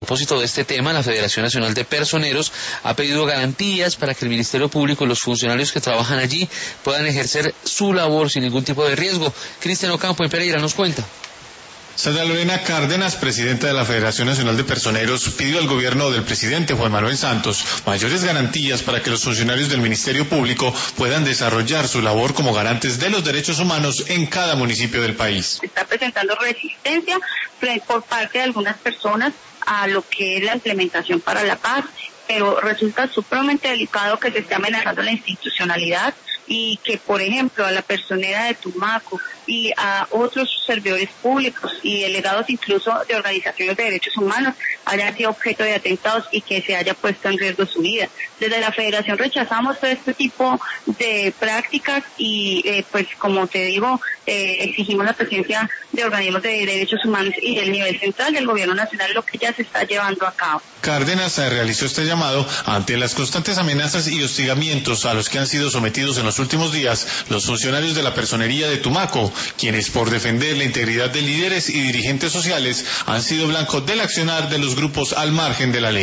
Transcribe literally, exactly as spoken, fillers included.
A propósito de este tema, la Federación Nacional de Personeros ha pedido garantías para que el Ministerio Público y los funcionarios que trabajan allí puedan ejercer su labor sin ningún tipo de riesgo. Cristian Ocampo en Pereira nos cuenta. Sara Lorena Cárdenas, presidenta de la Federación Nacional de Personeros, pidió al gobierno del presidente Juan Manuel Santos mayores garantías para que los funcionarios del Ministerio Público puedan desarrollar su labor como garantes de los derechos humanos en cada municipio del país. Se está presentando resistencia por parte de algunas personas a lo que es la implementación para la paz, pero resulta supremamente delicado que se esté amenazando la institucionalidad y que, por ejemplo, a la personera de Tumaco y a otros servidores públicos y delegados incluso de organizaciones de derechos humanos hayan sido objeto de atentados y que se haya puesto en riesgo su vida. Desde la Federación rechazamos todo este tipo de prácticas y, eh, pues, como te digo, eh, exigimos la presencia de organismos de derechos humanos y del nivel central del gobierno nacional, lo que ya se está llevando a cabo. Cárdenas realizó este llamado ante las constantes amenazas y hostigamientos a los que han sido sometidos en los últimos días los funcionarios de la personería de Tumaco, quienes por defender la integridad de líderes y dirigentes sociales han sido blanco del accionar de los grupos al margen de la ley.